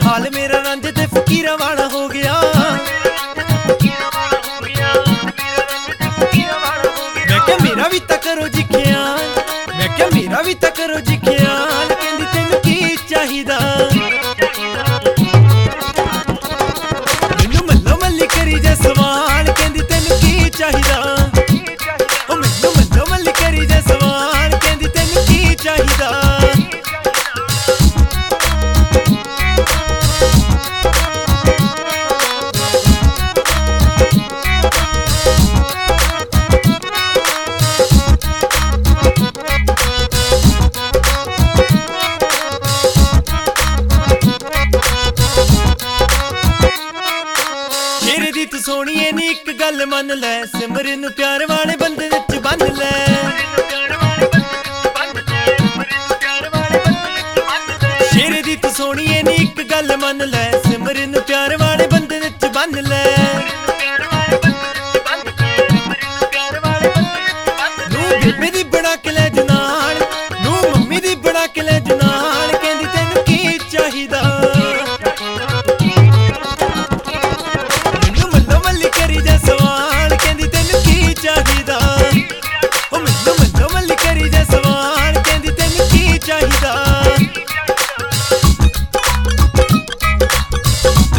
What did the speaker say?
हाल मेरा रंज ते फकीरा वाला हो गया। मैं क्या मेरा भी ता करो जी ख्याल, मैं क्या मेरा भी ता करो जी ख्याल, कहंदी तैनू की चाहिदा। मैनू मल्लो मल्ली करी जे सवाल, कहंदी तैनू की चाहिदा। ओ मैनू मल्लो मल्ली करी जे सवाल, कहंदी तैनू की चाहिदा। तू सोहणीए नी इक गल मन लै, सिमरन नू प्यार वाले बंदे विच बंद लै। शेरे दी तू सोहणीए नी इक गल मन लै, सिमरन नू प्यार वाले बंदे विच बंद लै। नू बेबे दी बना के लै जुनान, नू मम्मी दी बना के लै जुनान, कहंदी तैनू की चाहिदा। चाहिदा ओ मैनू मल्लो मल्ली करी जे सवाल, कहंदी तैनू की चाहिदा।